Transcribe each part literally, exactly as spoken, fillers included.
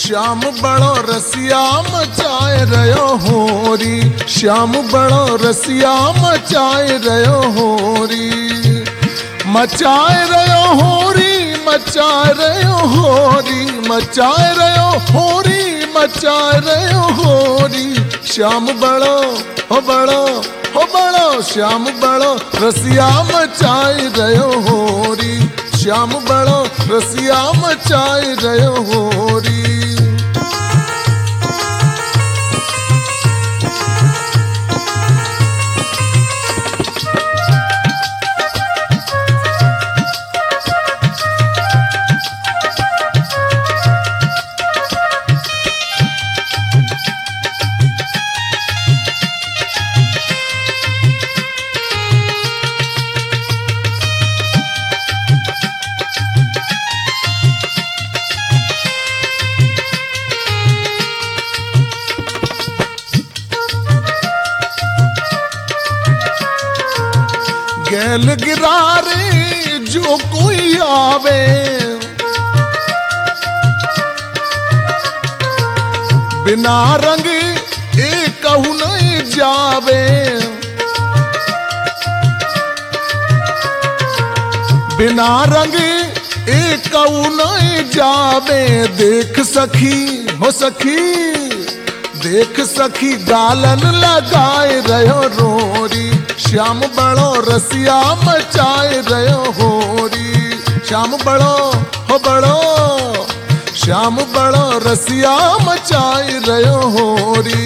श्याम बड़ो रसिया मचाए रयो होरी, श्याम बड़ो रसिया मचाए रयो होरी, मचाए रयो होरी, मचाए रयो होरी, मचाए रयो होरी, मचाए रयो होरी। श्याम बड़ो हो बड़ो हो बड़ो, श्याम बड़ो रसिया मचाए रयो होरी, श्याम बड़ो रसिया मचाए रयो होरी। गैल गिरारे जो कोई आवे, बिना रंग एक कहू नहीं जावे, बिना रंग एक कहू नहीं जावे। देख सखी हो सखी, देख सखी गालन लगाए रयो रोरी, श्याम बड़ो रसिया मचाए रयो होरी, श्याम बड़ो हो बड़ो, श्याम बड़ो रसिया मचाए रयो होरी।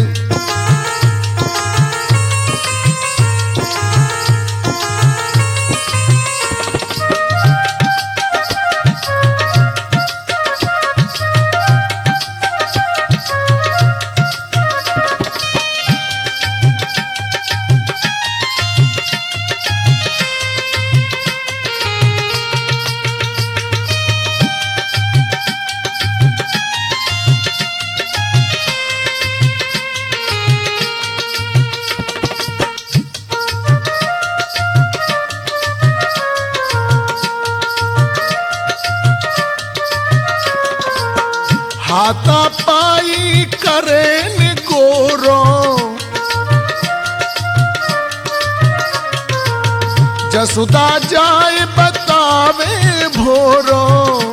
हाथा पाई करे गोरो, जसुदा जाए बतावे भोरो,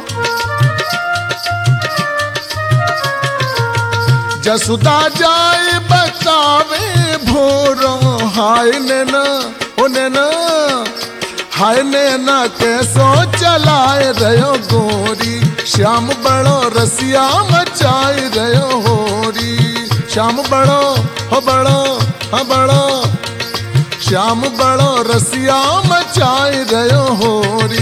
जसुदा जाए बतावे भोरो। हाय नैना ओ नैना, हाय नैना कैसो चलाए रयो गोरी, श्याम बड़ो रसिया मचाए रयो होरी, श्याम बड़ो हो बड़ो हो बड़ो, श्याम बड़ो रसिया मचाए रयो होरी।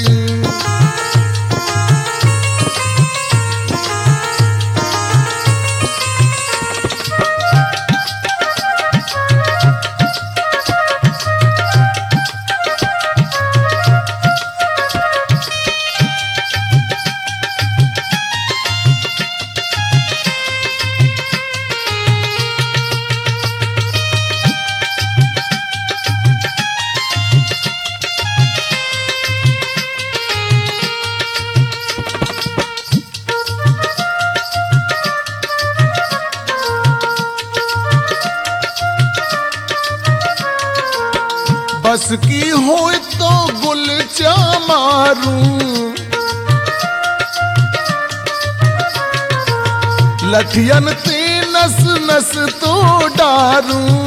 बस की हो तो गुलचा मारूं, लठियन ते नस नस तो डारूं,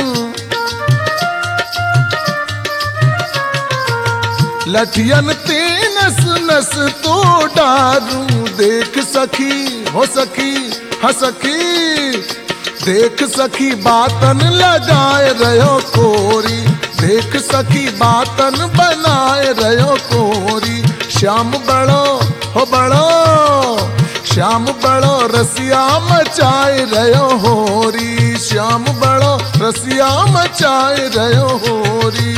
लठियन ते नस नस तो डारूं। देख सखी हो सखी ह सखी, देख सखी बातन लगाए रयो कोरी, देख सखी बातन बनाए रयो कोरी। श्याम बड़ो हो बड़ो, श्याम बड़ो रसिया मचाए रयो होरी, श्याम बड़ो रसिया मचाए रयो होरी।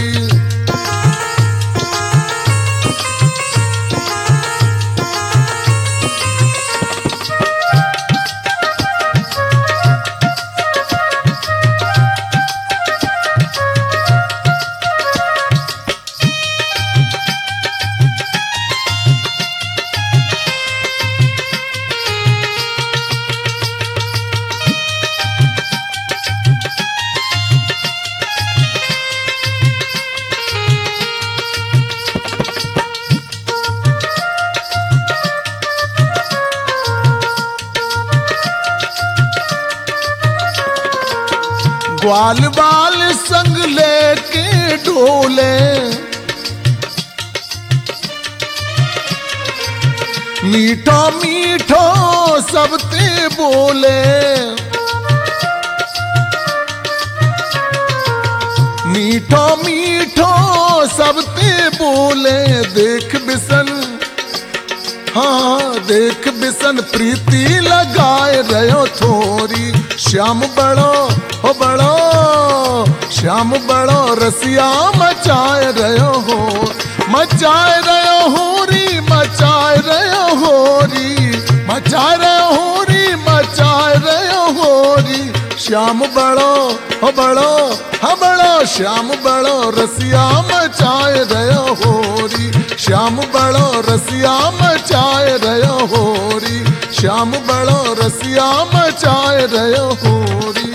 ग्वाल बाल संग लेके ढोले, मीठो मीठो सबते बोले, मीठो मीठो सबते बोले। देख बिसन, हाँ देख बिसन प्रीति लगाए रहो थोरी। श्याम बड़ो हो बड़ो, श्याम बड़ो रसिया मचाए रहो हो, मचाए रहो होरी, मचाए रहो होरी, मचाए रहो होरी, मचाए रहो होरी। श्याम बड़ो हो बड़ो, हा बड़ो श्याम बड़ो रसिया मचाए रहो होरी। श्याम बड़ो रसिया मचाए रहो होरी, श्याम बड़ो रसिया मचाए रहो होरी।